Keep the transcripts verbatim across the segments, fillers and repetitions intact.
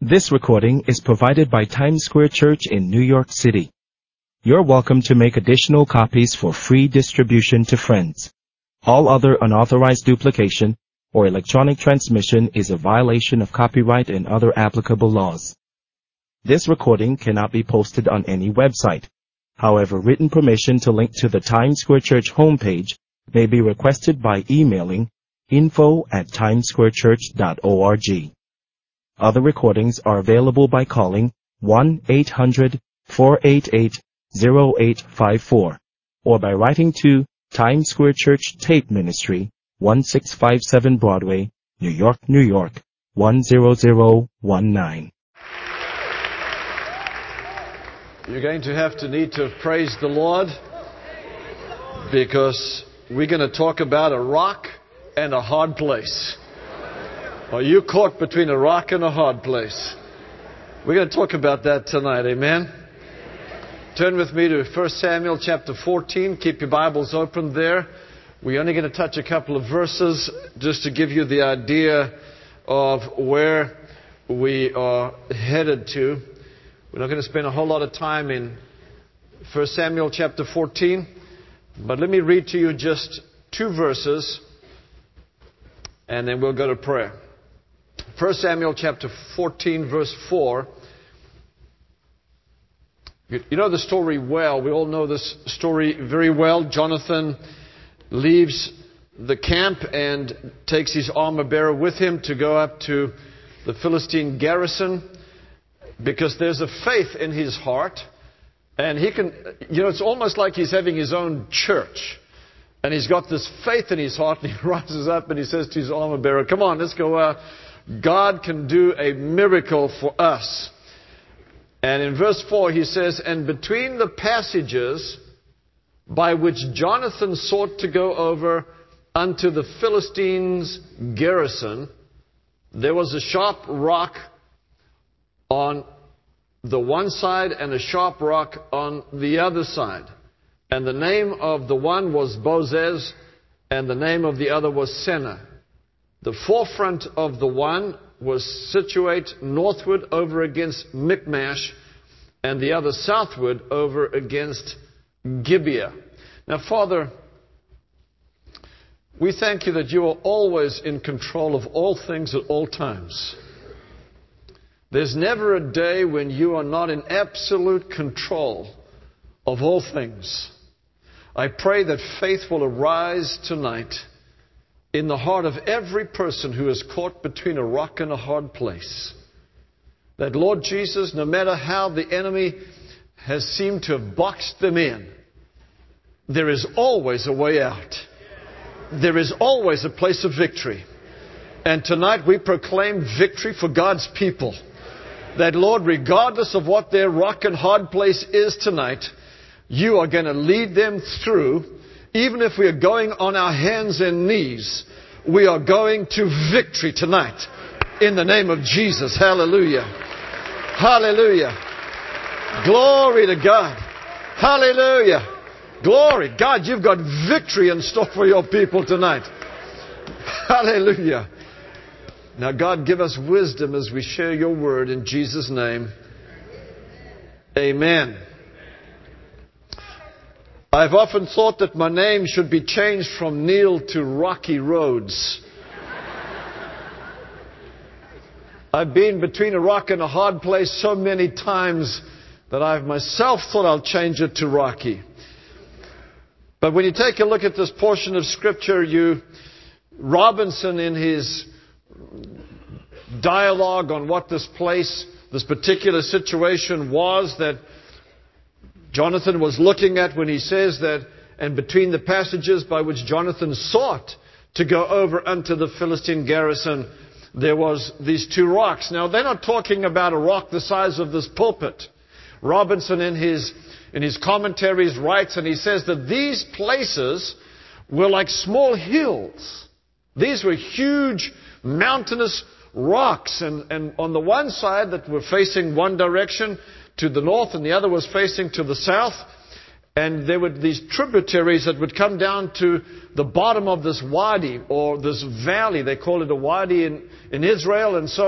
This recording is provided by Times Square Church in New York City. You're welcome to make additional copies for free distribution to friends. All other unauthorized duplication or electronic transmission is a violation of copyright and other applicable laws. This recording cannot be posted on any website. However, written permission to link to the Times Square Church homepage may be requested by emailing info at timessquarechurch dot org. Other recordings are available by calling one eight hundred four eight eight zero eight five four or by writing to Times Square Church Tape Ministry, one six five seven Broadway, New York, New York, one zero zero one nine. You're going to have to need to praise the Lord, because we're going to talk about a rock and a hard place. Are you caught between a rock and a hard place? We're going to talk about that tonight, amen? Turn with me to First Samuel chapter fourteen. Keep your Bibles open there. We're only going to touch a couple of verses just to give you the idea of where we are headed to. We're not going to spend a whole lot of time in First Samuel chapter fourteen, but let me read to you just two verses, and then we'll go to prayer. First Samuel chapter fourteen, verse four. You know the story well. We all know this story very well. Jonathan leaves the camp and takes his armor bearer with him to go up to the Philistine garrison, because there's a faith in his heart. And he can, you know, it's almost like he's having his own church. And he's got this faith in his heart, and he rises up and he says to his armor bearer, "Come on, let's go out. God can do a miracle for us." And in verse four he says, "And between the passages by which Jonathan sought to go over unto the Philistines' garrison, there was a sharp rock on the one side and a sharp rock on the other side. And the name of the one was Bozez, and the name of the other was Seneh. The forefront of the one was situate northward over against Michmash, and the other southward over against Gibeah." Now, Father, we thank you that you are always in control of all things at all times. There's never a day when you are not in absolute control of all things. I pray that faith will arise tonight in the heart of every person who is caught between a rock and a hard place. That, Lord Jesus, no matter how the enemy has seemed to have boxed them in, there is always a way out. There is always a place of victory. And tonight we proclaim victory for God's people. That, Lord, regardless of what their rock and hard place is tonight, you are going to lead them through. Even if we are going on our hands and knees, we are going to victory tonight. In the name of Jesus. Hallelujah. Hallelujah. Glory to God. Hallelujah. Glory. God, you've got victory in store for your people tonight. Hallelujah. Now, God, give us wisdom as we share your word in Jesus' name. Amen. I've often thought that my name should be changed from Neil to Rocky Roads. I've been between a rock and a hard place so many times that I've myself thought I'll change it to Rocky. But when you take a look at this portion of Scripture, you, Robinson, in his dialogue on what this place, this particular situation was that Jonathan was looking at when he says that, and between the passages by which Jonathan sought to go over unto the Philistine garrison, there was these two rocks. Now, they're not talking about a rock the size of this pulpit. Robinson, in his, in his commentaries, writes, and he says that these places were like small hills. These were huge mountainous rocks. And, and on the one side that were facing one direction, to the north, and the other was facing to the south. And there were these tributaries that would come down to the bottom of this wadi, or this valley. They call it a wadi in, in Israel. And so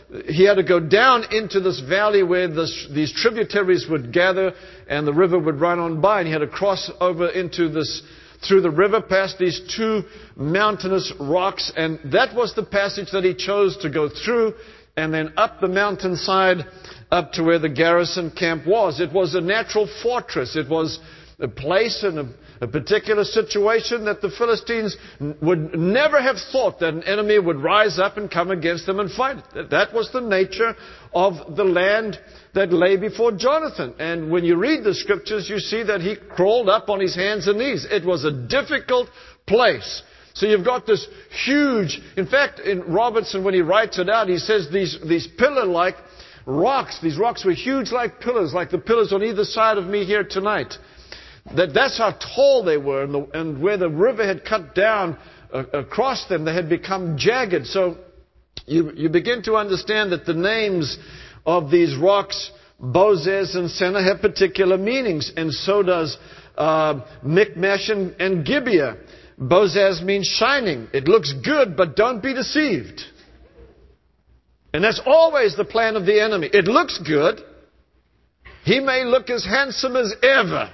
he had to go down into this valley where this, these tributaries would gather and the river would run on by. And he had to cross over into this, through the river past these two mountainous rocks. And that was the passage that he chose to go through, and then up the mountainside up to where the garrison camp was. It was a natural fortress. It was a place and a, a particular situation that the Philistines would never have thought that an enemy would rise up and come against them and fight. That was the nature of the land that lay before Jonathan. And when you read the scriptures, you see that he crawled up on his hands and knees. It was a difficult place. So you've got this huge, in fact, in Robertson, when he writes it out, he says these, these pillar-like rocks, these rocks were huge like pillars, like the pillars on either side of me here tonight. That, that's how tall they were, and, the, and where the river had cut down uh, across them, they had become jagged. So you, you begin to understand that the names of these rocks, Bozez and Seneh, have particular meanings, and so does uh, Michmash and, and Gibeah. Bozez means shining. It looks good, but don't be deceived. And that's always the plan of the enemy. It looks good. He may look as handsome as ever,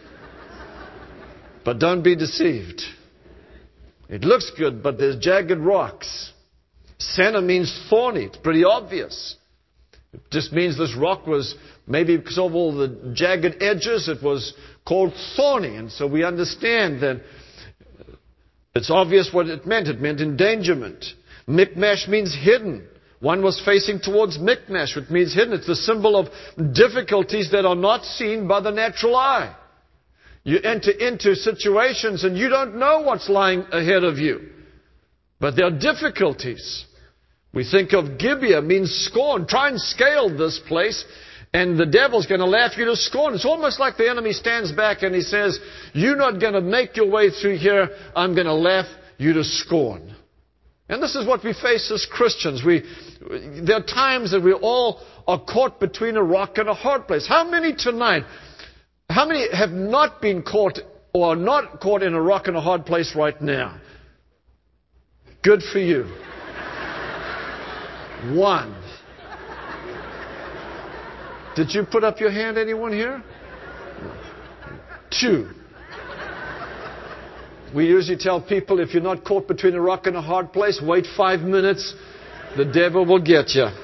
but don't be deceived. It looks good, but there's jagged rocks. Seneh means thorny. It's pretty obvious. It just means this rock was, maybe because of all the jagged edges, it was called thorny. And so we understand that it's obvious what it meant. It meant endangerment. Michmash means hidden. One was facing towards Michmash, which means hidden. It's the symbol of difficulties that are not seen by the natural eye. You enter into situations and you don't know what's lying ahead of you. But there are difficulties. We think of Gibeah, means scorn. Try and scale this place, and the devil's going to laugh you to scorn. It's almost like the enemy stands back and he says, you're not going to make your way through here. I'm going to laugh you to scorn. And this is what we face as Christians. We, there are times that we all are caught between a rock and a hard place. How many tonight, how many have not been caught or are not caught in a rock and a hard place right now? Good for you. One. Did you put up your hand, anyone here? Two. We usually tell people, if you're not caught between a rock and a hard place, wait five minutes. The devil will get you.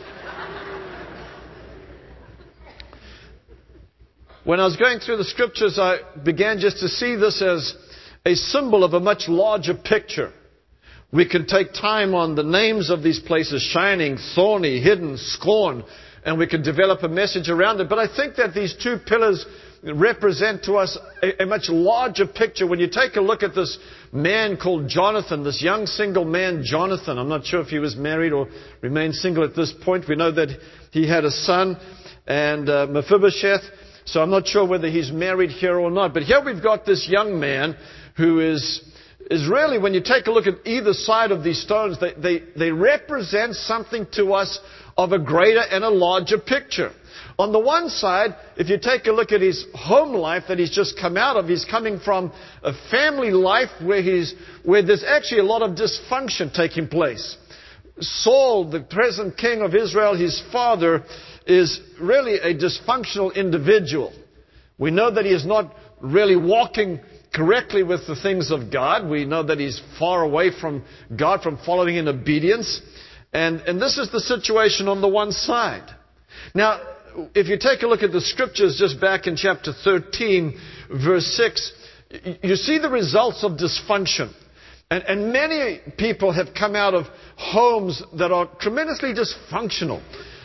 When I was going through the scriptures, I began just to see this as a symbol of a much larger picture. We can take time on the names of these places, shining, thorny, hidden, scorn, and we can develop a message around it. But I think that these two pillars represent to us a, a much larger picture. When you take a look at this man called Jonathan, this young single man, Jonathan, I'm not sure if he was married or remained single at this point. We know that he had a son, and uh, Mephibosheth, so I'm not sure whether he's married here or not. But here we've got this young man who is... is really, when you take a look at either side of these stones, they, they, they represent something to us of a greater and a larger picture. On the one side, if you take a look at his home life that he's just come out of, he's coming from a family life where, he's, where there's actually a lot of dysfunction taking place. Saul, the present king of Israel, his father, is really a dysfunctional individual. We know that he is not really walking correctly with the things of God. We know that he's far away from God, from following in obedience. And, and this is the situation on the one side. Now, if you take a look at the scriptures just back in chapter thirteen, verse six, you see the results of dysfunction. And, and many people have come out of homes that are tremendously dysfunctional.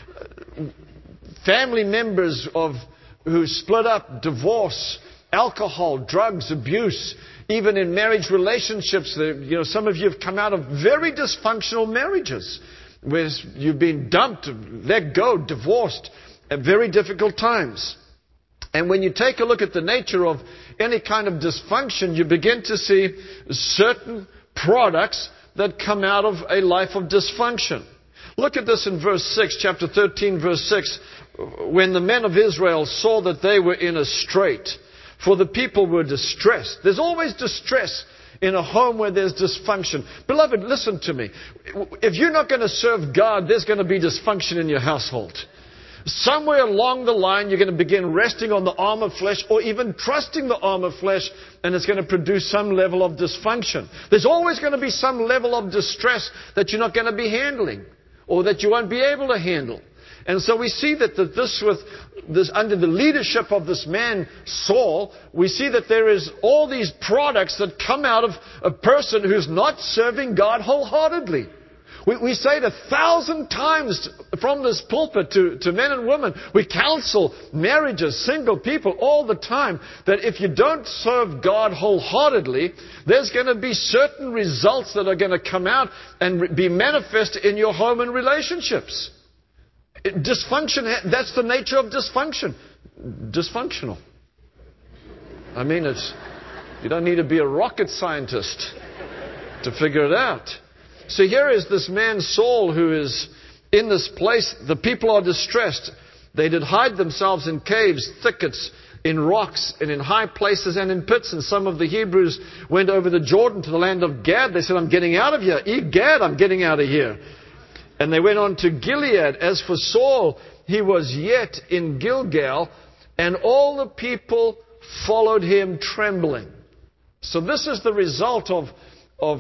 Family members of who split up, divorce, alcohol, drugs, abuse, even in marriage relationships. You know, some of you have come out of very dysfunctional marriages where you've been dumped, let go, divorced at very difficult times. And when you take a look at the nature of any kind of dysfunction, you begin to see certain products that come out of a life of dysfunction. Look at this in verse six, chapter thirteen, verse six. When the men of Israel saw that they were in a strait, for the people were distressed. There's always distress in a home where there's dysfunction. Beloved, listen to me. If you're not going to serve God, there's going to be dysfunction in your household. Somewhere along the line, you're going to begin resting on the arm of flesh or even trusting the arm of flesh, and it's going to produce some level of dysfunction. There's always going to be some level of distress that you're not going to be handling or that you won't be able to handle. And so we see that the, this with this under the leadership of this man, Saul, we see that there is all these products that come out of a person who's not serving God wholeheartedly. We, we say it a thousand times from this pulpit to, to men and women. We counsel marriages, single people all the time that if you don't serve God wholeheartedly, there's going to be certain results that are going to come out and be manifest in your home and relationships. It, dysfunction, that's the nature of dysfunction. Dysfunctional. I mean, it's, you don't need to be a rocket scientist to figure it out. So here is this man Saul who is in this place. The people are distressed. They did hide themselves in caves, thickets, in rocks, and in high places and in pits. And some of the Hebrews went over the Jordan to the land of Gad. They said, I'm getting out of here. Egad, I'm getting out of here. And they went on to Gilead. As for Saul, he was yet in Gilgal, and all the people followed him trembling. So this is the result of, of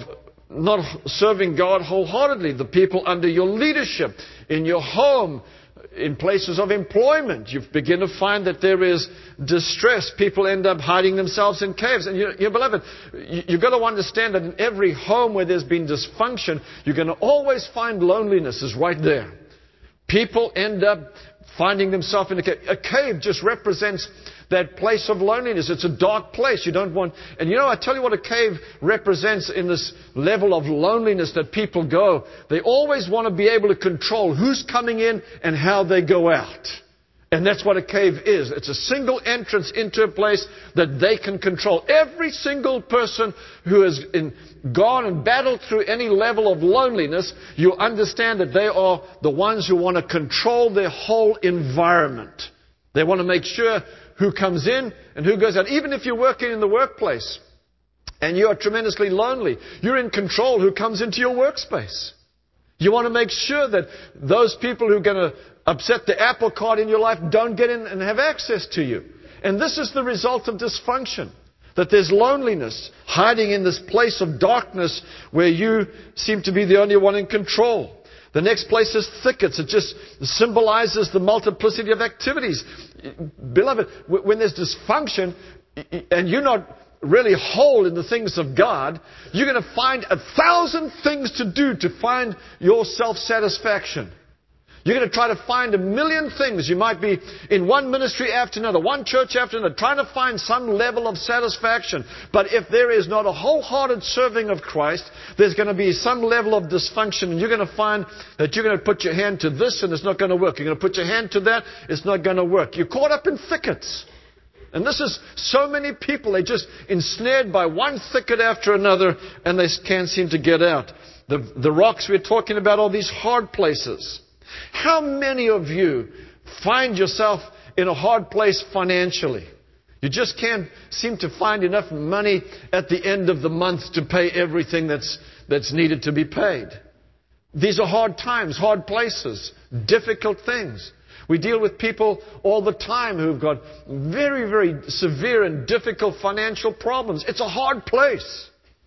not serving God wholeheartedly. The people under your leadership, in your home, in places of employment, you begin to find that there is distress. People end up hiding themselves in caves. And you, you beloved, you, you've got to understand that in every home where there's been dysfunction, you're going to always find loneliness is right there. People end up finding themselves in a cave. A cave just represents that place of loneliness. It's a dark place. You don't want... And you know, I tell you what a cave represents in this level of loneliness that people go. They always want to be able to control who's coming in and how they go out. And that's what a cave is. It's a single entrance into a place that they can control. Every single person who has in, gone and battled through any level of loneliness, you understand that they are the ones who want to control their whole environment. They want to make sure who comes in and who goes out. Even if you're working in the workplace and you're tremendously lonely, you're in control who comes into your workspace. You want to make sure that those people who are going to upset the apple cart in your life don't get in and have access to you. And this is the result of dysfunction. That there's loneliness hiding in this place of darkness where you seem to be the only one in control. The next place is thickets. It just symbolizes the multiplicity of activities. Beloved, when there's dysfunction and you're not really whole in the things of God, you're going to find a thousand things to do to find your self-satisfaction. You're going to try to find a million things. You might be in one ministry after another, one church after another, trying to find some level of satisfaction. But if there is not a wholehearted serving of Christ, there's going to be some level of dysfunction. And you're going to find that you're going to put your hand to this and it's not going to work. You're going to put your hand to that, it's not going to work. You're caught up in thickets. And this is so many people, they're just ensnared by one thicket after another and they can't seem to get out. The, the rocks we're talking about are these hard places. How many of you find yourself in a hard place financially? You just can't seem to find enough money at the end of the month to pay everything that's, that's needed to be paid. These are hard times, hard places, difficult things. We deal with people all the time who've got very, very severe and difficult financial problems. It's a hard place.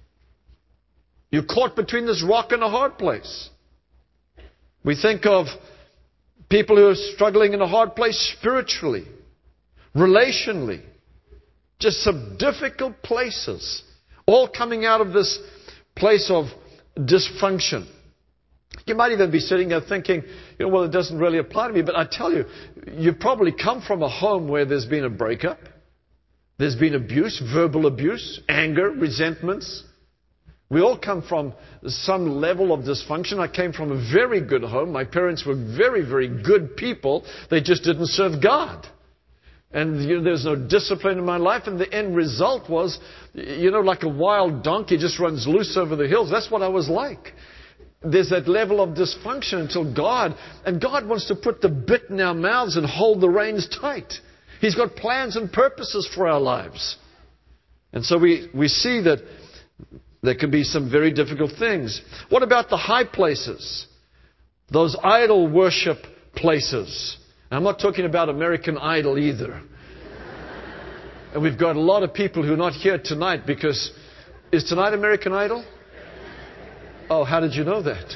You're caught between this rock and a hard place. We think of people who are struggling in a hard place spiritually, relationally, just some difficult places, all coming out of this place of dysfunction. You might even be sitting there thinking, you know, well, it doesn't really apply to me. But I tell you, you've probably come from a home where there's been a breakup. There's been abuse, verbal abuse, anger, resentments. We all come from some level of dysfunction. I came from a very good home. My parents were very, very good people. They just didn't serve God. And you know, there's no discipline in my life. And the end result was, you know, like a wild donkey just runs loose over the hills. That's what I was like. There's that level of dysfunction until God, and God wants to put the bit in our mouths and hold the reins tight. He's got plans and purposes for our lives. And so we, we see that There can be some very difficult things. What about the high places? Those idol worship places. I'm not talking about American Idol either. And we've got a lot of people who are not here tonight because... Is tonight American Idol? Oh, how did you know that?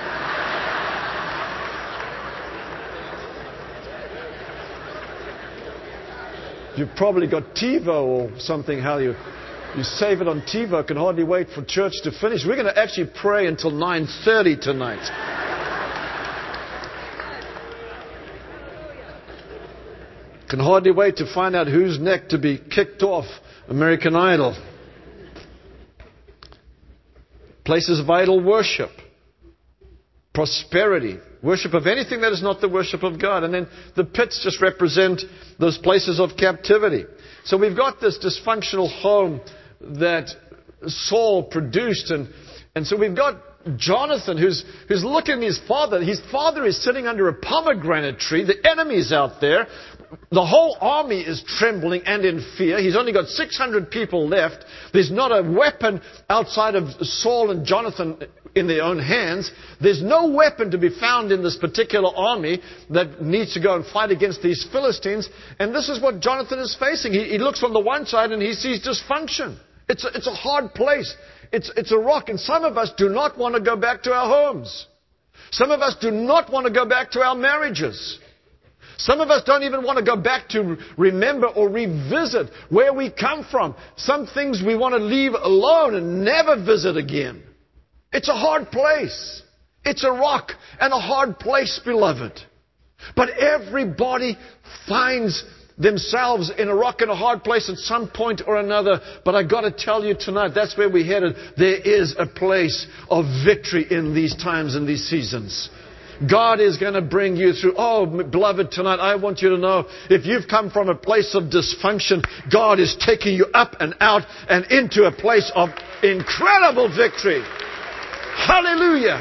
You've probably got TiVo or something, how you... You save it on TiVo, can hardly wait for church to finish. We're going to actually pray until nine thirty tonight. Can hardly wait to find out whose neck to be kicked off American Idol. Places of idol worship. Prosperity. Worship of anything that is not the worship of God. And then the pits just represent those places of captivity. So we've got this dysfunctional home that Saul produced. And, and so we've got Jonathan who's, who's looking at his father. His father is sitting under a pomegranate tree. The enemy's out there. The whole army is trembling and in fear. He's only got six hundred people left. There's not a weapon outside of Saul and Jonathan in their own hands. There's no weapon to be found in this particular army that needs to go and fight against these Philistines. And this is what Jonathan is facing. He, he looks on the one side and he sees dysfunction. It's a, it's a hard place. It's, it's a rock. And some of us do not want to go back to our homes. Some of us do not want to go back to our marriages. Some of us don't even want to go back to remember or revisit where we come from. Some things we want to leave alone and never visit again. It's a hard place. It's a rock and a hard place, beloved. But everybody finds themselves in a rock and a hard place at some point or another. But I got to tell you tonight, that's where we're headed. There is a place of victory in these times and these seasons. God is going to bring you through. Oh, beloved, tonight I want you to know, if you've come from a place of dysfunction, God is taking you up and out and into a place of incredible victory. Hallelujah.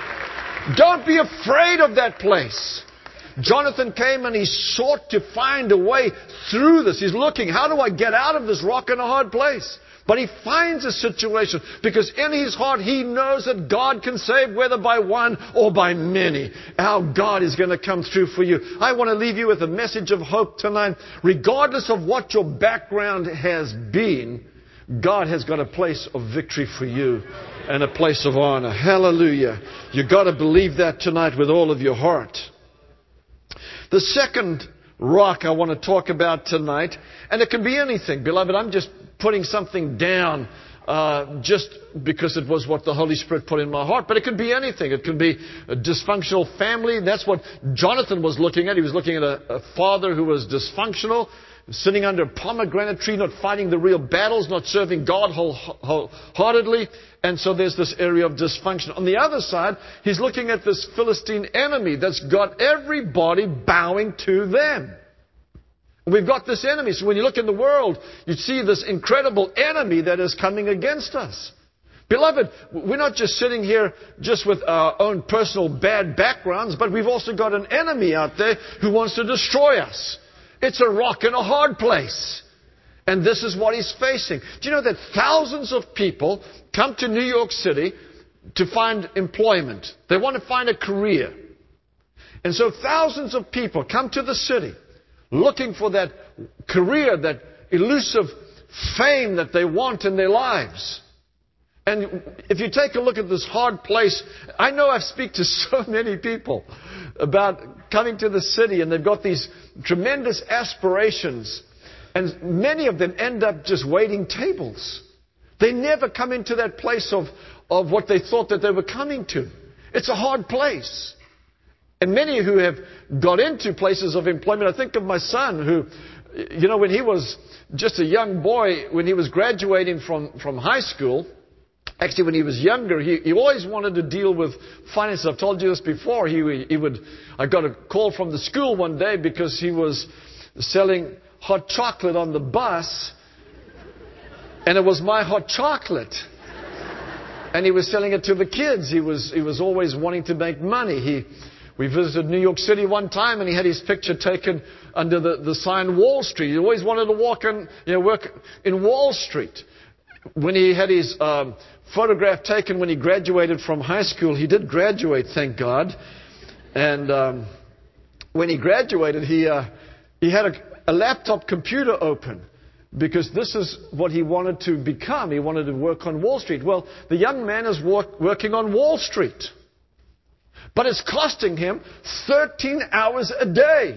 Don't be afraid of that place. Jonathan came and he sought to find a way through this. He's looking, how do I get out of this rock and a hard place? But he finds a situation because in his heart he knows that God can save whether by one or by many. Our God is going to come through for you. I want to leave you with a message of hope tonight. Regardless of what your background has been, God has got a place of victory for you and a place of honor. Hallelujah. You've got to believe that tonight with all of your heart. The second rock I want to talk about tonight, and it can be anything. Beloved, I'm just putting something down uh, just because it was what the Holy Spirit put in my heart. But it could be anything. It could be a dysfunctional family. That's what Jonathan was looking at. He was looking at a, a father who was dysfunctional, sitting under a pomegranate tree, not fighting the real battles, not serving God whole, wholeheartedly. And so there's this area of dysfunction. On the other side, he's looking at this Philistine enemy that's got everybody bowing to them. We've got this enemy. So when you look in the world, you see this incredible enemy that is coming against us. Beloved, we're not just sitting here just with our own personal bad backgrounds, but we've also got an enemy out there who wants to destroy us. It's a rock and a hard place. And this is what he's facing. Do you know that thousands of people come to New York City to find employment? They want to find a career. And so thousands of people come to the city looking for that career, that elusive fame that they want in their lives. And if you take a look at this hard place, I know I've speak to so many people about coming to the city, and they've got these tremendous aspirations. And many of them end up just waiting tables. They never come into that place of, of what they thought that they were coming to. It's a hard place. And many who have got into places of employment, I think of my son who, you know, when he was just a young boy, when he was graduating from, from high school, actually when he was younger, he, he always wanted to deal with finances. I've told you this before. He, he would, I got a call from the school one day because he was selling hot chocolate on the bus, and it was my hot chocolate. And he was selling it to the kids. He was, he was always wanting to make money. He, we visited New York City one time, and he had his picture taken under the, the sign Wall Street. He always wanted to walk and, you know, work in Wall Street. When he had his um, photograph taken when he graduated from high school, he did graduate, thank God. And um, when he graduated, he uh, he had a, a laptop computer open because this is what he wanted to become. He wanted to work on Wall Street. Well, the young man is work, working on Wall Street. But it's costing him thirteen hours a day.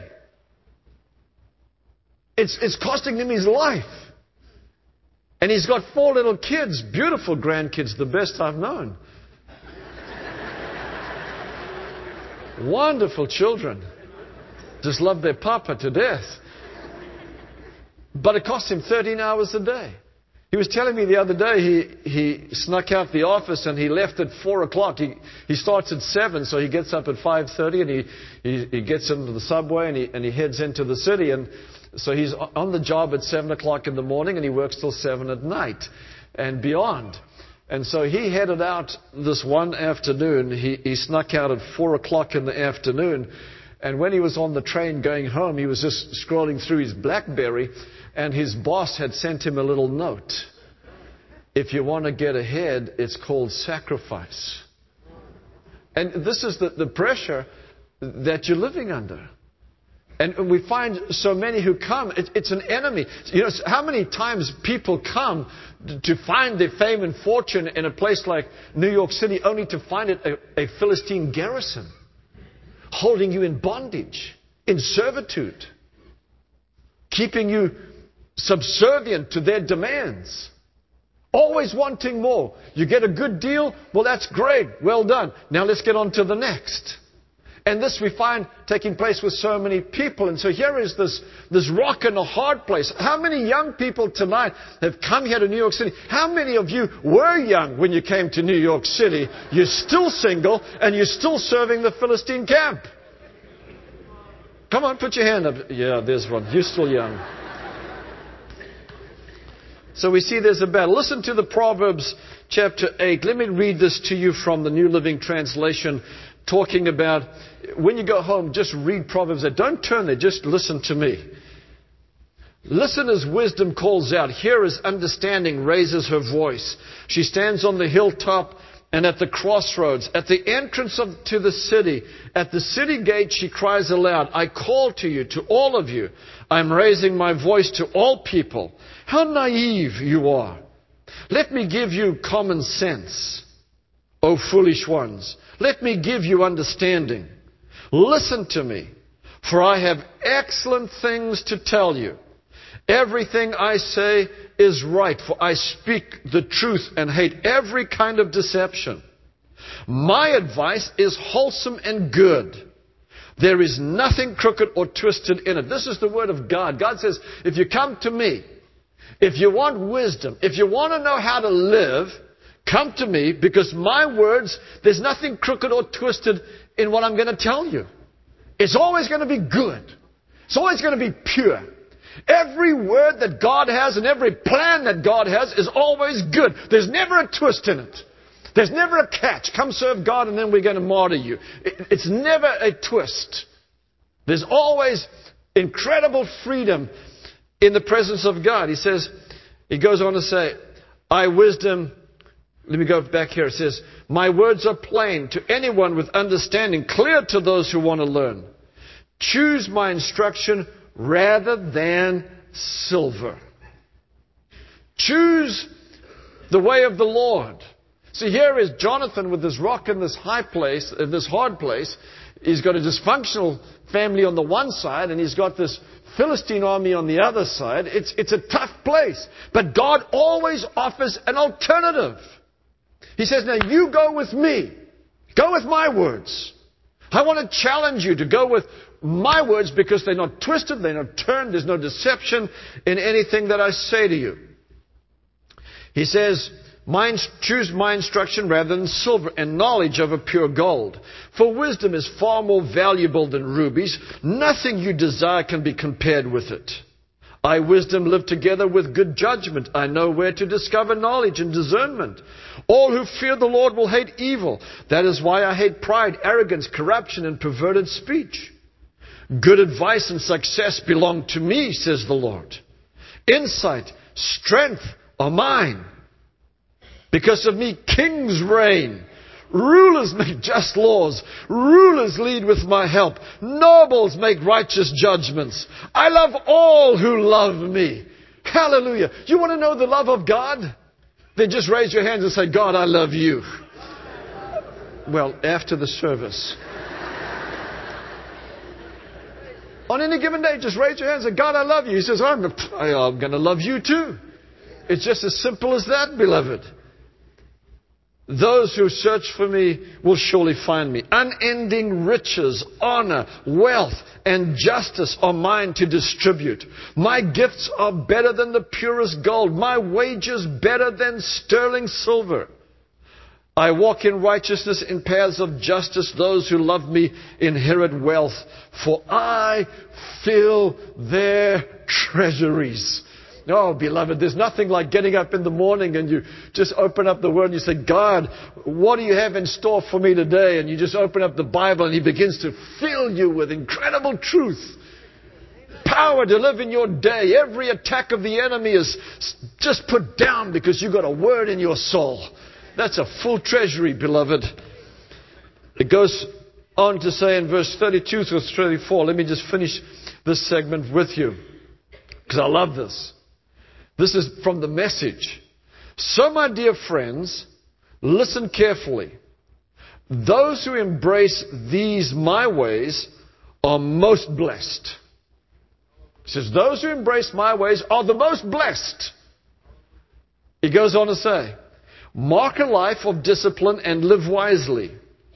It's, it's costing him his life. And he's got four little kids, beautiful grandkids, the best I've known. Wonderful children. Just love their papa to death. But it costs him thirteen hours a day. He was telling me the other day he, he snuck out the office and he left at four o'clock. He, he starts at seven, so he gets up at five thirty and he, he, he gets into the subway and he, and he heads into the city. And so he's on the job at seven o'clock in the morning and he works till seven at night and beyond. And so he headed out this one afternoon. He, he snuck out at four o'clock in the afternoon. And when he was on the train going home, he was just scrolling through his BlackBerry. And his boss had sent him a little note. If you want to get ahead, it's called sacrifice. And this is the, the pressure that you're living under. And we find so many who come, it, it's an enemy. You know, how many times people come to find their fame and fortune in a place like New York City only to find it a, a Philistine garrison, holding you in bondage, in servitude, keeping you subservient to their demands, always wanting more. You get a good deal, well, that's great, well done. Now let's get on to the next. And this we find taking place with so many people. And so here is this, this rock and a hard place. How many young people tonight have come here to New York City? How many of you were young when you came to New York City? You're still single and you're still serving the Philistine camp. Come on, put your hand up. Yeah, there's one. You're still young. So we see there's a battle. Listen to the Proverbs chapter eight. Let me read this to you from the New Living Translation, talking about when you go home, just read Proverbs eight. Don't turn there, just listen to me. Listen as wisdom calls out. Hear as understanding raises her voice. She stands on the hilltop and at the crossroads, at the entrance of, to the city, at the city gate, she cries aloud, I call to you, to all of you. I'm raising my voice to all people. How naive you are. Let me give you common sense, O foolish ones. Let me give you understanding. Listen to me, for I have excellent things to tell you. Everything I say is right, for I speak the truth and hate every kind of deception. My advice is wholesome and good. There is nothing crooked or twisted in it. This is the word of God. God says, if you come to me, if you want wisdom, if you want to know how to live, come to me, because my words, there's nothing crooked or twisted in what I'm going to tell you. It's always going to be good. It's always going to be pure. Every word that God has and every plan that God has is always good. There's never a twist in it. There's never a catch. Come serve God and then we're going to martyr you. It's never a twist. There's always incredible freedom in the presence of God. He says, he goes on to say, I wisdom, let me go back here. It says, my words are plain to anyone with understanding, clear to those who want to learn. Choose my instruction rather than silver. Choose the way of the Lord. See, here is Jonathan with this rock in this high place, in this hard place. He's got a dysfunctional family on the one side, and he's got this Philistine army on the other side. It's, it's a tough place. But God always offers an alternative. He says, now you go with me. Go with my words. I want to challenge you to go with my words because they're not twisted, they're not turned, there's no deception in anything that I say to you. He says, Mine, choose my instruction rather than silver, and knowledge over pure gold. For wisdom is far more valuable than rubies. Nothing you desire can be compared with it. I, wisdom, live together with good judgment. I know where to discover knowledge and discernment. All who fear the Lord will hate evil. That is why I hate pride, arrogance, corruption, and perverted speech. Good advice and success belong to me, says the Lord. Insight, strength are mine. Because of me, kings reign. Rulers make just laws. Rulers lead with my help. Nobles make righteous judgments. I love all who love me. Hallelujah. You want to know the love of God? Then just raise your hands and say, God, I love you. Well, after the service. On any given day, just raise your hands and say, God, I love you. He says, I'm, I'm going to love you too. It's just as simple as that, beloved. Those who search for me will surely find me. Unending riches, honor, wealth, and justice are mine to distribute. My gifts are better than the purest gold. My wages better than sterling silver. I walk in righteousness in paths of justice. Those who love me inherit wealth, for I fill their treasuries. Oh, beloved, there's nothing like getting up in the morning and you just open up the Word and you say, God, what do you have in store for me today? And you just open up the Bible and He begins to fill you with incredible truth. Power to live in your day. Every attack of the enemy is just put down because you've got a Word in your soul. That's a full treasury, beloved. It goes on to say in verse thirty-two through thirty-four, let me just finish this segment with you, because I love this. This is from the Message. So, my dear friends, listen carefully. Those who embrace these my ways are most blessed. He says, those who embrace my ways are the most blessed. He goes on to say, mark a life of discipline and live wisely.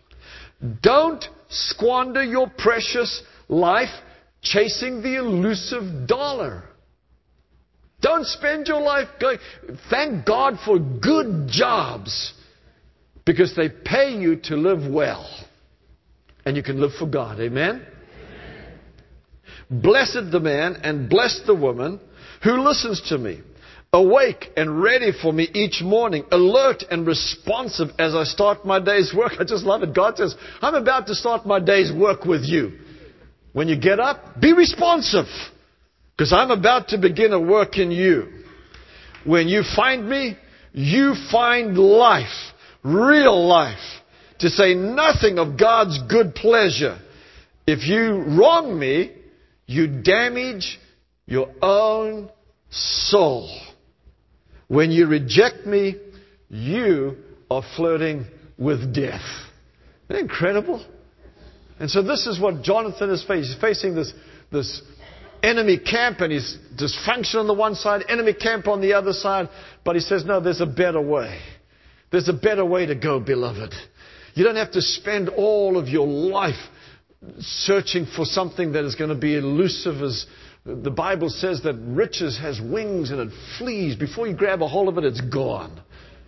Don't squander your precious life chasing the elusive dollar. Don't spend your life going, thank God for good jobs, because they pay you to live well. And you can live for God. Amen? Amen. Blessed the man and blessed the woman who listens to me. Awake and ready for me each morning, alert and responsive as I start my day's work. I just love it. God says, I'm about to start my day's work with you. When you get up, be responsive, because I'm about to begin a work in you. When you find me, you find life, real life, to say nothing of God's good pleasure. If you wrong me, you damage your own soul. When you reject me, you are flirting with death. Isn't that incredible? And so this is what Jonathan is facing. He's facing this, this enemy camp, and he's dysfunction on the one side, enemy camp on the other side. But he says, no, there's a better way. There's a better way to go, beloved. You don't have to spend all of your life searching for something that is going to be elusive. As the Bible says that riches has wings and it flees. Before you grab a hold of it, it's gone.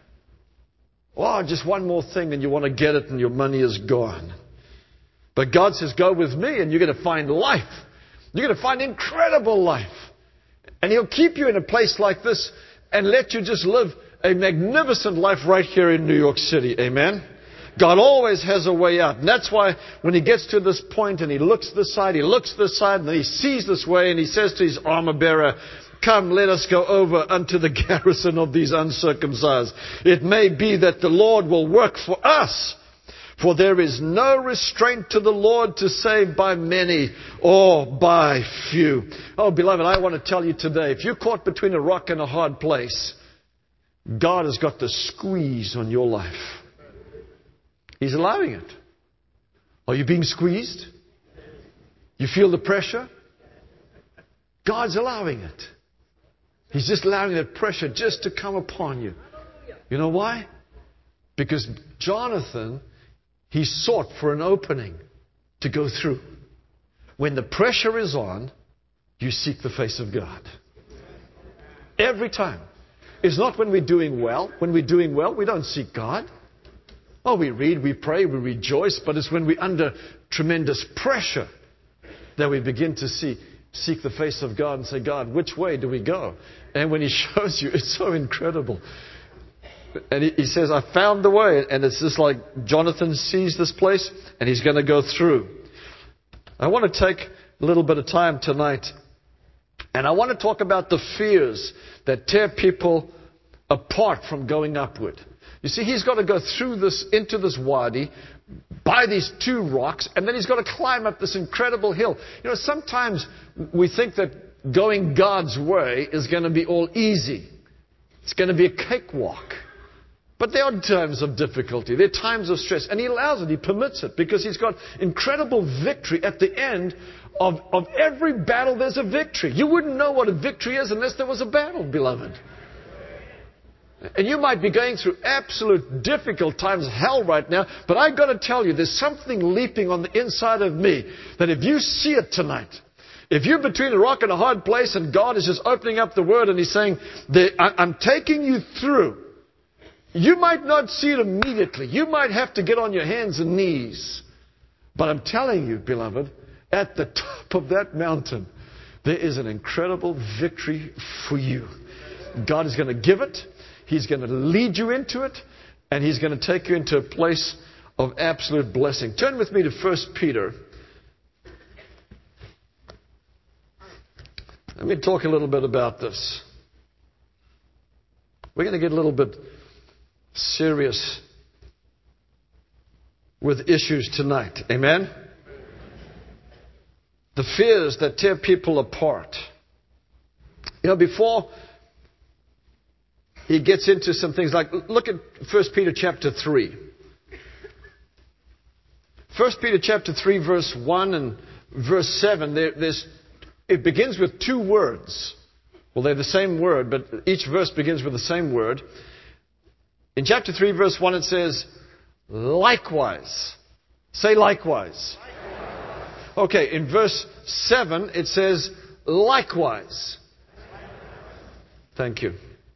Oh, just one more thing and you want to get it and your money is gone. But God says, go with me and you're going to find life. You're going to find incredible life. And He'll keep you in a place like this and let you just live a magnificent life right here in New York City. Amen? God always has a way out. And that's why when He gets to this point and He looks this side, He looks this side, and then He sees this way and He says to His armor bearer, come, let us go over unto the garrison of these uncircumcised. It may be that the Lord will work for us. For there is no restraint to the Lord to save by many or by few. Oh, beloved, I want to tell you today, if you're caught between a rock and a hard place, God has got the squeeze on your life. He's allowing it. Are you being squeezed? You feel the pressure? God's allowing it. He's just allowing that pressure just to come upon you. You know why? Because Jonathan, he sought for an opening to go through. When the pressure is on, you seek the face of God. Every time. It's not when we're doing well. When we're doing well, we don't seek God. Oh, we read, we pray, we rejoice, but it's when we're under tremendous pressure that we begin to see, seek the face of God and say, God, which way do we go? And when He shows you, it's so incredible. And he, he says, I found the way. And it's just like Jonathan sees this place and he's going to go through. I want to take a little bit of time tonight. And I want to talk about the fears that tear people apart from going upward. You see, he's got to go through this, into this wadi, by these two rocks, and then he's got to climb up this incredible hill. You know, sometimes we think that going God's way is going to be all easy. It's going to be a cakewalk. But there are times of difficulty. There are times of stress. And he allows it. He permits it. Because he's got incredible victory at the end of, of every battle. There's a victory. You wouldn't know what a victory is unless there was a battle, beloved. And you might be going through absolute difficult times, hell right now. But I've got to tell you, there's something leaping on the inside of me that if you see it tonight, if you're between a rock and a hard place and God is just opening up the Word and He's saying, I'm taking you through. You might not see it immediately. You might have to get on your hands and knees. But I'm telling you, beloved, at the top of that mountain, there is an incredible victory for you. God is going to give it. He's going to lead you into it. And He's going to take you into a place of absolute blessing. Turn with me to First Peter. Let me talk a little bit about this. We're going to get a little bit serious with issues tonight. Amen? The fears that tear people apart. You know, before he gets into some things like, look at First Peter chapter three. First Peter chapter three, verse one and verse seven, there, there's, it begins with two words. Well, they're the same word, but each verse begins with the same word. In chapter three, verse one, it says, likewise. Say likewise. likewise. Okay, in verse seven, it says, likewise. Thank you.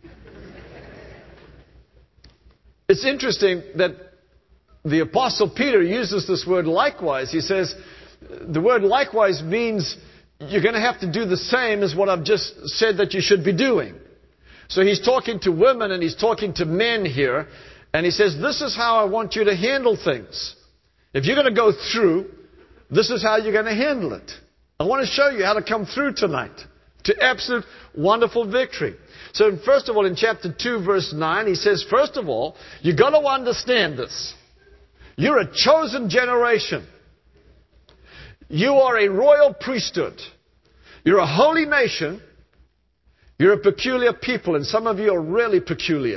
It's interesting that the Apostle Peter uses this word likewise. He says, the word likewise means you're going to have to do the same as what I've just said that you should be doing. So he's talking to women and he's talking to men here. And he says, this is how I want you to handle things. If you're going to go through, this is how you're going to handle it. I want to show you how to come through tonight to absolute wonderful victory. So first of all, in chapter two, verse nine, he says, first of all, you've got to understand this. You're a chosen generation. You are a royal priesthood. You're a holy nation. You're a peculiar people, and some of you are really peculiar.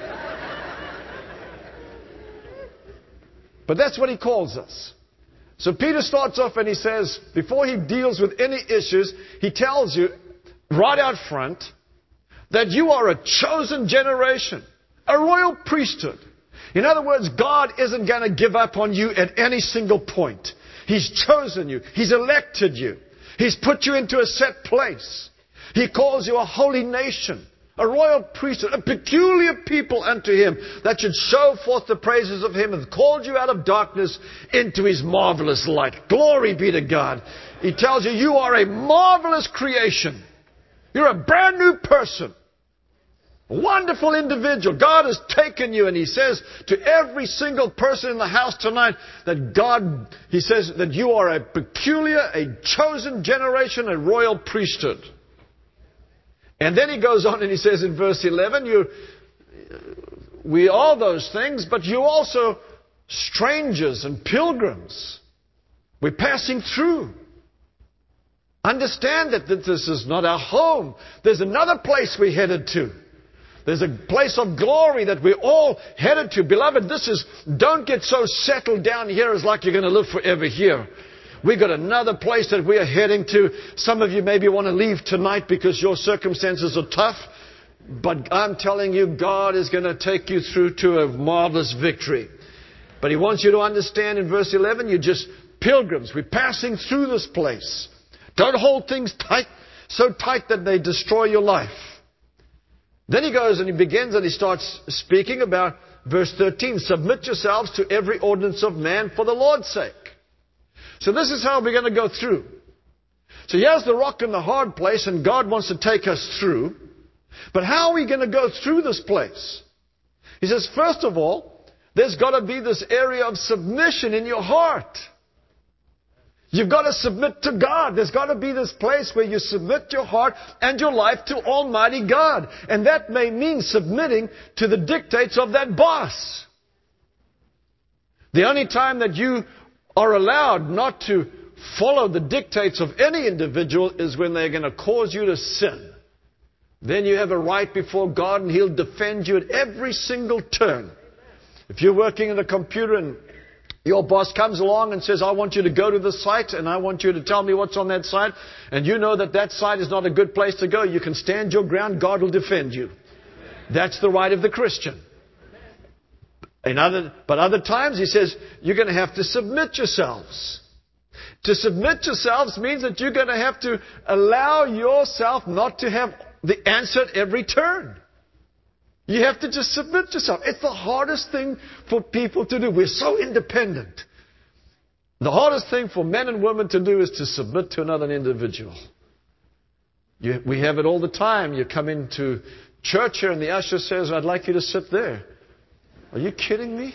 But that's what he calls us. So Peter starts off and he says, before he deals with any issues, he tells you right out front that you are a chosen generation, a royal priesthood. In other words, God isn't going to give up on you at any single point. He's chosen you. He's elected you. He's put you into a set place. He calls you a holy nation, a royal priesthood, a peculiar people unto Him that should show forth the praises of Him, and called you out of darkness into His marvelous light. Glory be to God. He tells you you are a marvelous creation. You're a brand new person. A wonderful individual. God has taken you, and He says to every single person in the house tonight that God, He says that you are a peculiar, a chosen generation, a royal priesthood. And then he goes on and he says in verse eleven, you, we are those things, but you're also strangers and pilgrims. We're passing through. Understand that this is not our home. There's another place we're headed to. There's a place of glory that we're all headed to. Beloved, this is, don't get so settled down here as like you're going to live forever here. We've got another place that we are heading to. Some of you maybe want to leave tonight because your circumstances are tough. But I'm telling you, God is going to take you through to a marvelous victory. But He wants you to understand in verse eleven, you're just pilgrims. We're passing through this place. Don't hold things tight, so tight that they destroy your life. Then he goes and he begins and he starts speaking about verse thirteen. Submit yourselves to every ordinance of man for the Lord's sake. So this is how we're going to go through. So here's the rock and the hard place, and God wants to take us through. But how are we going to go through this place? He says, first of all, there's got to be this area of submission in your heart. You've got to submit to God. There's got to be this place where you submit your heart and your life to Almighty God. And that may mean submitting to the dictates of that boss. The only time that you are allowed not to follow the dictates of any individual is when they're going to cause you to sin. Then you have a right before God and He'll defend you at every single turn. If you're working in a computer and your boss comes along and says, I want you to go to the site and I want you to tell me what's on that site, and you know that that site is not a good place to go, you can stand your ground, God will defend you. That's the right of the Christian. In other, but other times He says, you're going to have to submit yourselves. To submit yourselves means that you're going to have to allow yourself not to have the answer at every turn. You have to just submit yourself. It's the hardest thing for people to do. We're so independent. The hardest thing for men and women to do is to submit to another individual. You, we have it all the time. You come into church here and the usher says, I'd like you to sit there. Are you kidding me?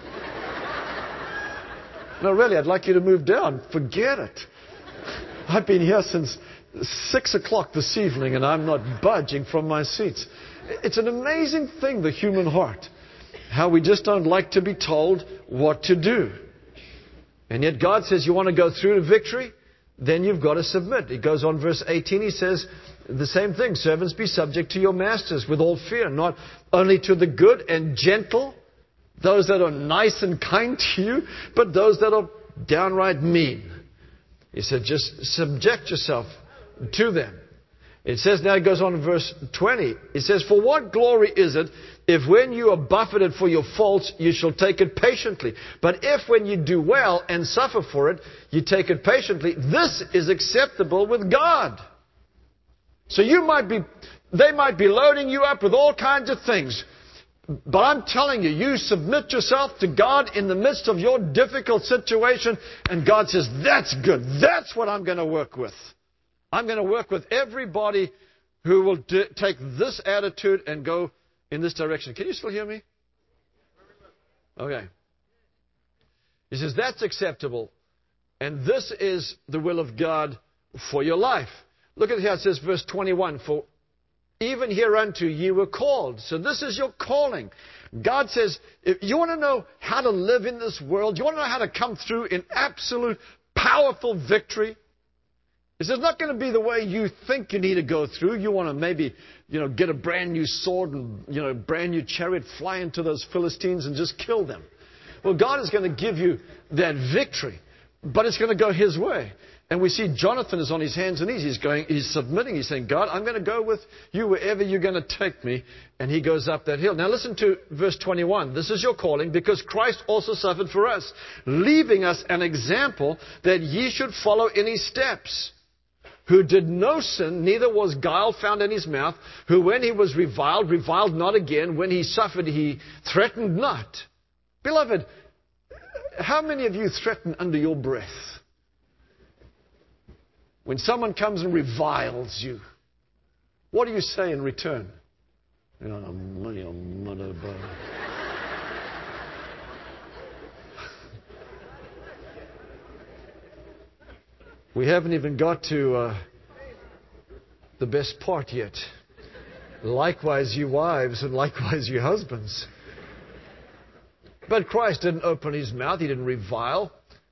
No, really, I'd like you to move down. Forget it. I've been here since six o'clock this evening and I'm not budging from my seats. It's an amazing thing, the human heart. How we just don't like to be told what to do. And yet God says, you want to go through to victory? Then you've got to submit. He goes on, verse eighteen, he says the same thing. Servants, be subject to your masters with all fear, not only to the good and gentle, those that are nice and kind to you, but those that are downright mean. He said, just subject yourself to them. It says, now it goes on in verse twenty. It says, for what glory is it if when you are buffeted for your faults, you shall take it patiently? But if when you do well and suffer for it, you take it patiently, this is acceptable with God. So you might be, they might be loading you up with all kinds of things. But I'm telling you, you submit yourself to God in the midst of your difficult situation, and God says, that's good. That's what I'm going to work with. I'm going to work with everybody who will d- take this attitude and go in this direction. Can you still hear me? Okay. He says, that's acceptable. And this is the will of God for your life. Look at here, it says, verse twenty-one, for even hereunto ye were called. So this is your calling. God says, if you want to know how to live in this world, you want to know how to come through in absolute powerful victory, it's not going to be the way you think you need to go through. You want to maybe, you know, get a brand new sword and, you know, a brand new chariot, fly into those Philistines and just kill them. Well, God is going to give you that victory, but it's going to go His way. And we see Jonathan is on his hands and knees. He's going, he's submitting. He's saying, God, I'm going to go with you wherever you're going to take me. And he goes up that hill. Now listen to verse twenty-one. This is your calling, because Christ also suffered for us, leaving us an example that ye should follow in His steps. Who did no sin, neither was guile found in His mouth, who when He was reviled, reviled not again, when He suffered, He threatened not. Beloved, how many of you threaten under your breath? When someone comes and reviles you, what do you say in return? You know, money on mother. We haven't even got to uh, the best part yet. Likewise, you wives, and likewise, you husbands. But Christ didn't open His mouth. He didn't revile.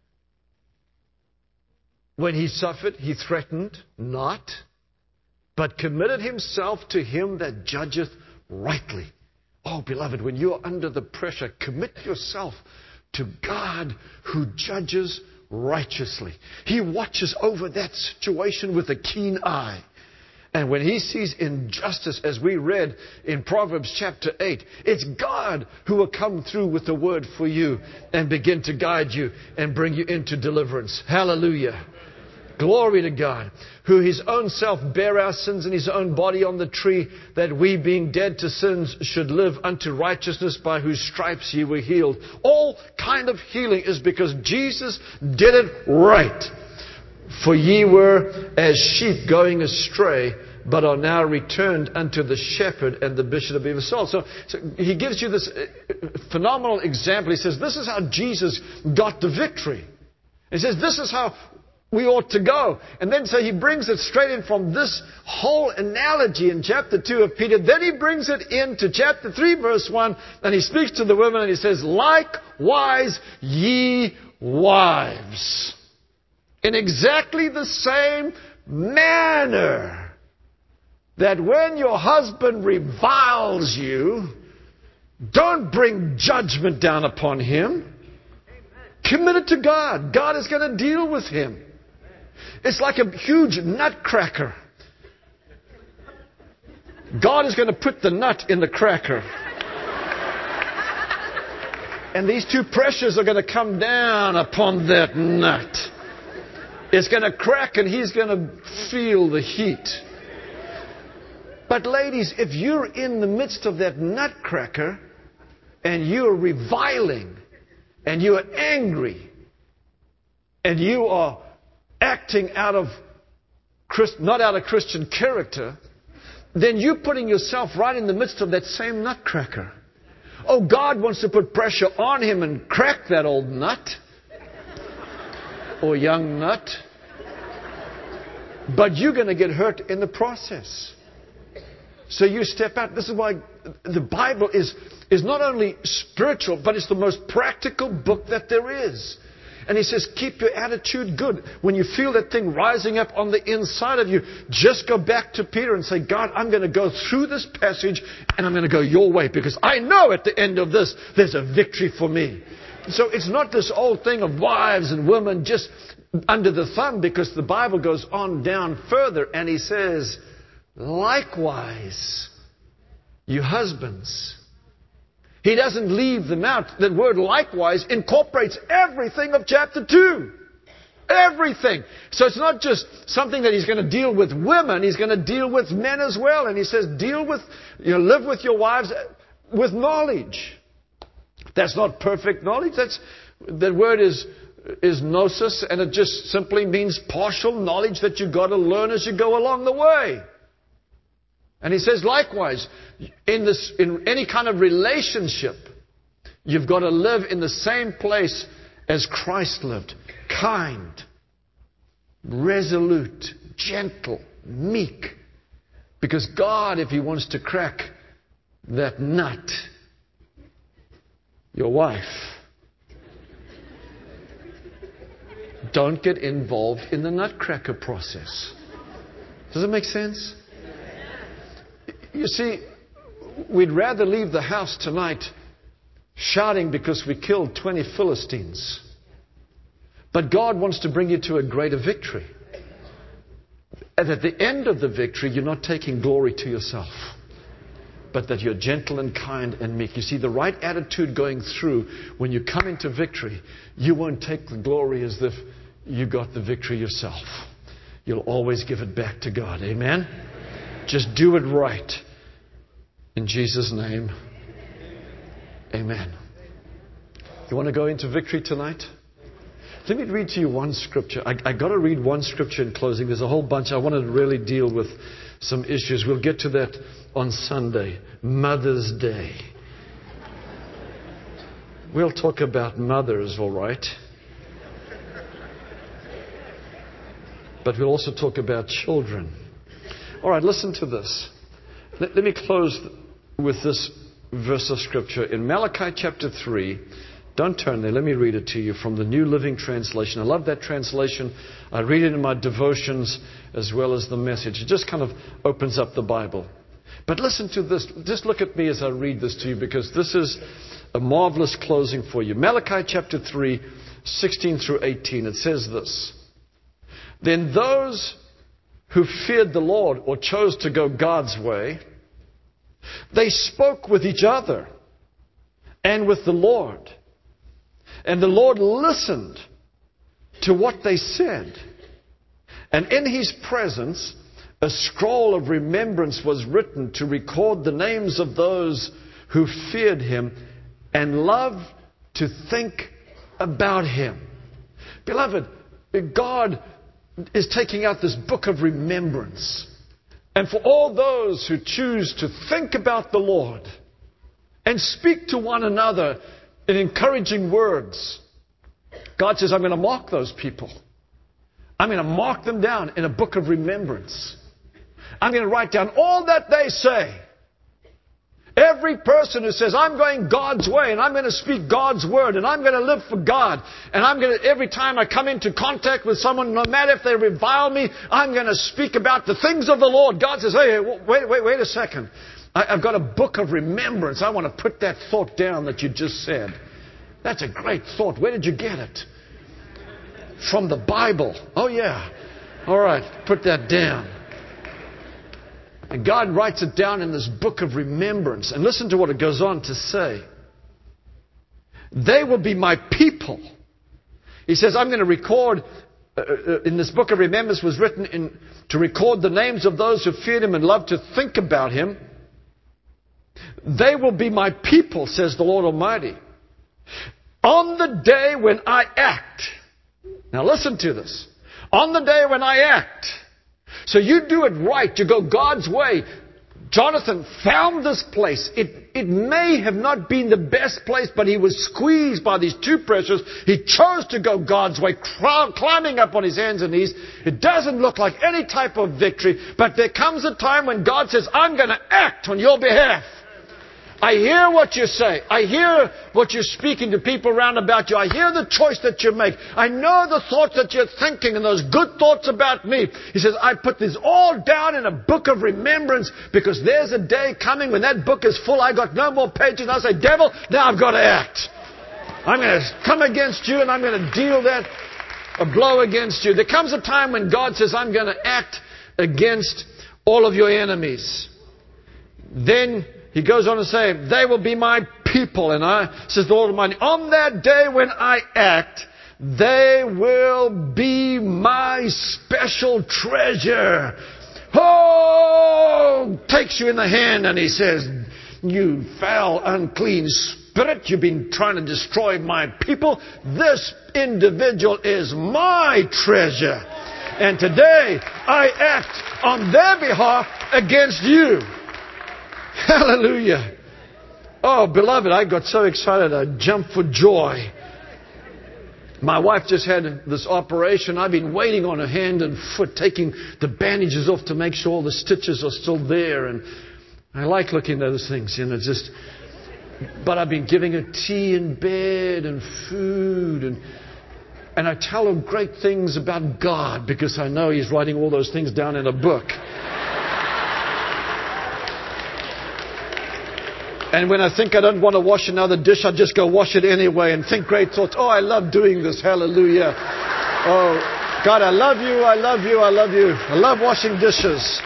When He suffered, He threatened not, but committed Himself to Him that judgeth rightly. Oh, beloved, when you are under the pressure, commit yourself to God who judges righteously. He watches over that situation with a keen eye. And when He sees injustice, as we read in Proverbs chapter eight, it's God who will come through with the word for you and begin to guide you and bring you into deliverance. Hallelujah. Glory to God, who His own self bare our sins in His own body on the tree, that we, being dead to sins, should live unto righteousness, by whose stripes ye were healed. All kind of healing is because Jesus did it right. For ye were as sheep going astray, but are now returned unto the shepherd and the bishop of your soul. So, so He gives you this phenomenal example. He says, this is how Jesus got the victory. He says, this is how we ought to go. And then so he brings it straight in from this whole analogy in chapter two of Peter. Then he brings it into chapter three, verse one, and he speaks to the women and he says, likewise ye wives, in exactly the same manner, that when your husband reviles you, don't bring judgment down upon him. Commit it to God. God is going to deal with him. It's like a huge nutcracker. God is going to put the nut in the cracker. And these two pressures are going to come down upon that nut. It's going to crack and he's going to feel the heat. But ladies, if you're in the midst of that nutcracker and you're reviling and you're angry and you are acting out of, not out of Christian character, then you're putting yourself right in the midst of that same nutcracker. Oh, God wants to put pressure on him and crack that old nut or young nut. But you're going to get hurt in the process. So you step out. This is why the Bible is, is not only spiritual, but it's the most practical book that there is. And he says, keep your attitude good. When you feel that thing rising up on the inside of you, just go back to Peter and say, God, I'm going to go through this passage and I'm going to go your way because I know at the end of this, there's a victory for me. So it's not this old thing of wives and women just under the thumb, because the Bible goes on down further and he says, likewise, you husbands. He doesn't leave them out. The word likewise incorporates everything of chapter two. Everything. So it's not just something that he's going to deal with women. He's going to deal with men as well. And he says, deal with, you know, live with your wives with knowledge. That's not perfect knowledge. That's, the word is, is gnosis, and it just simply means partial knowledge that you've got to learn as you go along the way. And he says, likewise, in this, in any kind of relationship, you've got to live in the same place as Christ lived. Kind, resolute, gentle, meek. Because God, if He wants to crack that nut, your wife, don't get involved in the nutcracker process. Does it make sense? You see, we'd rather leave the house tonight shouting because we killed twenty Philistines. But God wants to bring you to a greater victory. And at the end of the victory, you're not taking glory to yourself, but that you're gentle and kind and meek. You see, the right attitude going through, when you come into victory, you won't take the glory as if you got the victory yourself. You'll always give it back to God. Amen? Just do it right. In Jesus' name, amen. You want to go into victory tonight? Let me read to you one scripture. I, I got to read one scripture in closing. There's a whole bunch. I want to really deal with some issues. We'll get to that on Sunday, Mother's Day. We'll talk about mothers, all right? But we'll also talk about children. All right, listen to this. Let, let me close with this verse of Scripture. In Malachi chapter three, don't turn there, let me read it to you from the New Living Translation. I love that translation. I read it in my devotions as well as the Message. It just kind of opens up the Bible. But listen to this. Just look at me as I read this to you, because this is a marvelous closing for you. Malachi chapter three, sixteen through eighteen. It says this. Then those who feared the Lord, or chose to go God's way, they spoke with each other and with the Lord. And the Lord listened to what they said. And in His presence, a scroll of remembrance was written to record the names of those who feared Him and loved to think about Him. Beloved, God is taking out this book of remembrance. And for all those who choose to think about the Lord and speak to one another in encouraging words, God says, I'm going to mark those people. I'm going to mark them down in a book of remembrance. I'm going to write down all that they say. Every person who says, I'm going God's way and I'm going to speak God's word and I'm going to live for God. And I'm going to, every time I come into contact with someone, no matter if they revile me, I'm going to speak about the things of the Lord. God says, hey, wait, wait, wait a second. I, I've got a book of remembrance. I want to put that thought down that you just said. That's a great thought. Where did you get it? From the Bible. Oh, yeah. All right. Put that down. And God writes it down in this book of remembrance. And listen to what it goes on to say. They will be my people. He says, I'm going to record, uh, in this book of remembrance was written in, to record the names of those who feared Him and loved to think about Him. They will be my people, says the Lord Almighty. On the day when I act. Now listen to this. On the day when I act. So you do it right. You go God's way. Jonathan found this place. It, it may have not been the best place, but he was squeezed by these two pressures. He chose to go God's way, climbing up on his hands and knees. It doesn't look like any type of victory, but there comes a time when God says, I'm going to act on your behalf. I hear what you say. I hear what you're speaking to people around about you. I hear the choice that you make. I know the thoughts that you're thinking and those good thoughts about me. He says, I put this all down in a book of remembrance because there's a day coming when that book is full. I got no more pages. I'll say, devil, now I've got to act. I'm going to come against you and I'm going to deal that a blow against you. There comes a time when God says, I'm going to act against all of your enemies. Then He goes on to say, they will be my people. And I, says the Lord Almighty, on that day when I act, they will be my special treasure. Oh, takes you in the hand and He says, you foul, unclean spirit, you've been trying to destroy my people. This individual is my treasure. And today I act on their behalf against you. Hallelujah. Oh, beloved, I got so excited I jumped for joy. My wife just had this operation. I've been waiting on her hand and foot, taking the bandages off to make sure all the stitches are still there. And I like looking at those things, you know, just... But I've been giving her tea in bed and food. And, and I tell her great things about God because I know He's writing all those things down in a book. And when I think I don't want to wash another dish, I just go wash it anyway and think great thoughts. Oh, I love doing this. Hallelujah. Oh, God, I love you. I love you. I love you. I love washing dishes.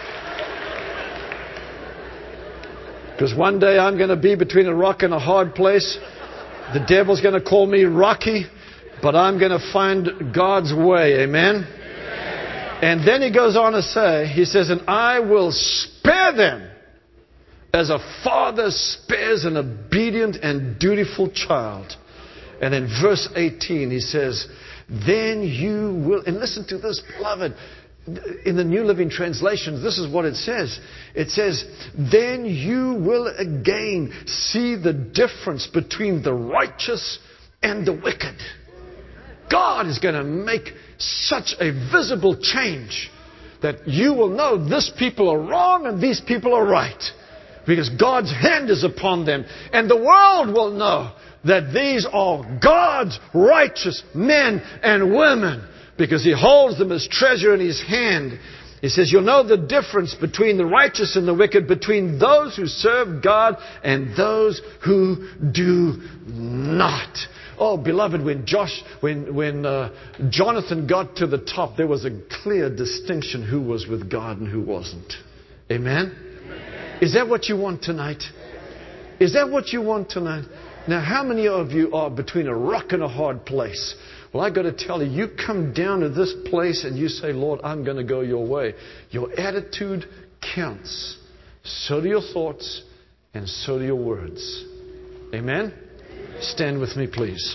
Because one day I'm going to be between a rock and a hard place. The devil's going to call me Rocky, but I'm going to find God's way. Amen? Amen. And then he goes on to say, he says, and I will spare them as a father spares an obedient and dutiful child. And in verse eighteen, he says, then you will... And listen to this, beloved. In the New Living Translation, this is what it says. It says, then you will again see the difference between the righteous and the wicked. God is going to make such a visible change that you will know this people are wrong and these people are right. Because God's hand is upon them. And the world will know that these are God's righteous men and women. Because He holds them as treasure in His hand. He says, you'll know the difference between the righteous and the wicked, between those who serve God and those who do not. Oh, beloved, when Josh, when when uh, Jonathan got to the top, there was a clear distinction who was with God and who wasn't. Amen? Is that what you want tonight? Is that what you want tonight? Now, how many of you are between a rock and a hard place? Well, I got to tell you, you come down to this place and you say, Lord, I'm going to go your way. Your attitude counts. So do your thoughts and so do your words. Amen? Stand with me, please.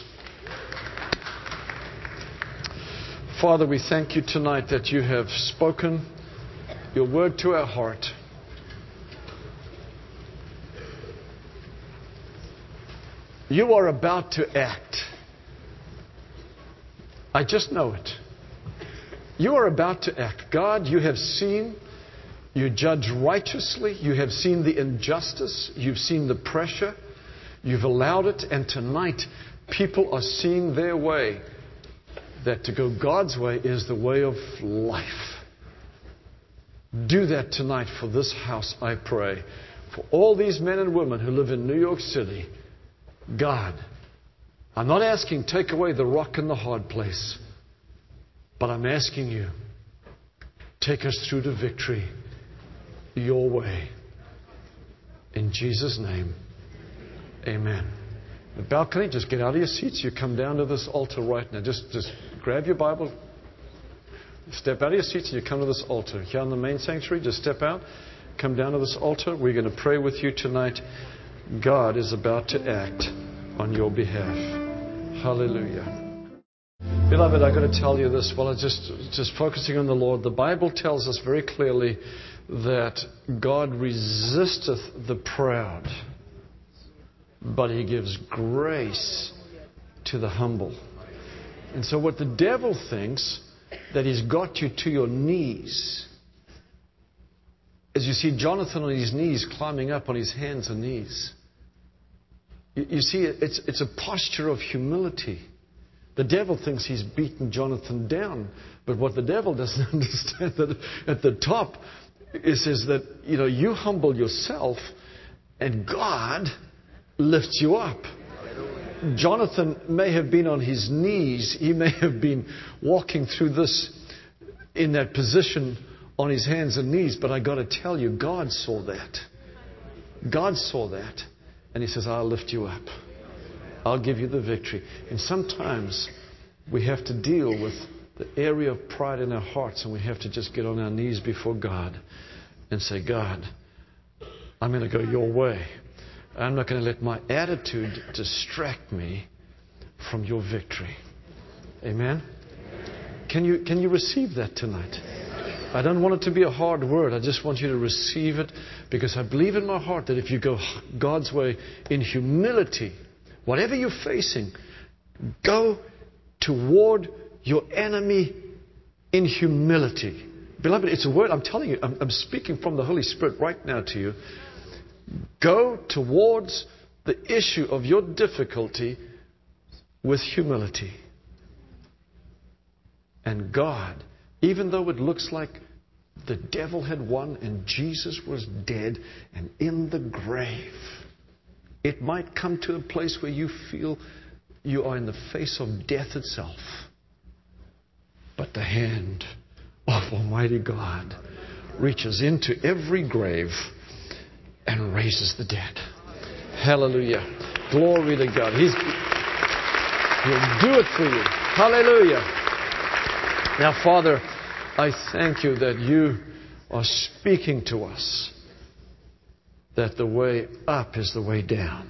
Father, we thank you tonight that you have spoken your word to our heart. You are about to act. I just know it. You are about to act. God, you have seen, you judge righteously, you have seen the injustice, you've seen the pressure, you've allowed it, and tonight people are seeing their way, that to go God's way is the way of life. Do that tonight for this house, I pray. For all these men and women who live in New York City, God, I'm not asking take away the rock and the hard place, but I'm asking you, take us through to victory your way. In Jesus' name, amen. The balcony, just get out of your seats. You come down to this altar right now. Just, just grab your Bible. Step out of your seats and you come to this altar. Here in the main sanctuary, just step out. Come down to this altar. We're going to pray with you tonight. God is about to act on your behalf. Hallelujah. Beloved, I've got to tell you this while I'm just, just focusing on the Lord. The Bible tells us very clearly that God resisteth the proud, but He gives grace to the humble. And so what the devil thinks, that he's got you to your knees, as you see Jonathan on his knees, climbing up on his hands and knees. You, you see, it's, it's a posture of humility. The devil thinks he's beaten Jonathan down. But what the devil doesn't understand, that at the top, is, is that, you know, you humble yourself and God lifts you up. Jonathan may have been on his knees. He may have been walking through this in that position on his hands and knees. But I got to tell you, God saw that. God saw that. And He says, I'll lift you up. I'll give you the victory. And sometimes we have to deal with the area of pride in our hearts, and we have to just get on our knees before God and say, God, I'm going to go your way. I'm not going to let my attitude distract me from your victory. Amen? Can you, can you receive that tonight? I don't want it to be a hard word. I just want you to receive it, because I believe in my heart that if you go God's way in humility, whatever you're facing, go toward your enemy in humility. Beloved, it's a word, I'm telling you, I'm, I'm speaking from the Holy Spirit right now to you. Go towards the issue of your difficulty with humility. And God, even though it looks like the devil had won and Jesus was dead and in the grave, it might come to a place where you feel you are in the face of death itself. But the hand of Almighty God reaches into every grave and raises the dead. Hallelujah. Glory to God. He's, He'll do it for you. Hallelujah. Now, Father, I thank you that you are speaking to us, that the way up is the way down.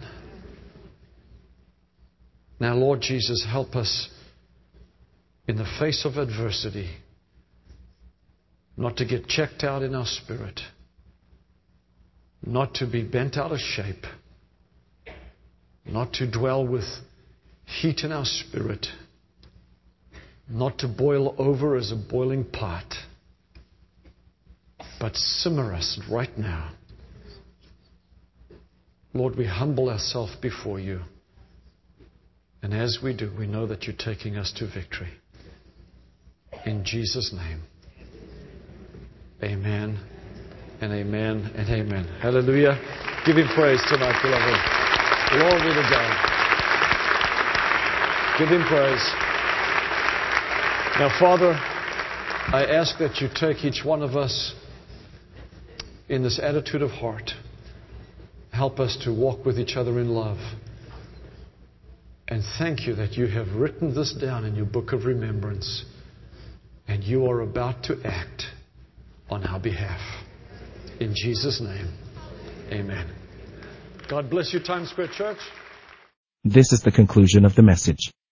Now, Lord Jesus, help us in the face of adversity not to get checked out in our spirit, not to be bent out of shape, not to dwell with heat in our spirit, not to boil over as a boiling pot, but simmer us right now. Lord, we humble ourselves before you. And as we do, we know that you're taking us to victory. In Jesus' name. Amen and amen and amen. Hallelujah. Give Him praise tonight, beloved. Glory to God. Give Him praise. Now, Father, I ask that you take each one of us in this attitude of heart. Help us to walk with each other in love. And thank you that you have written this down in your book of remembrance. And you are about to act on our behalf. In Jesus' name, amen. God bless you, Times Square Church. This is the conclusion of the message.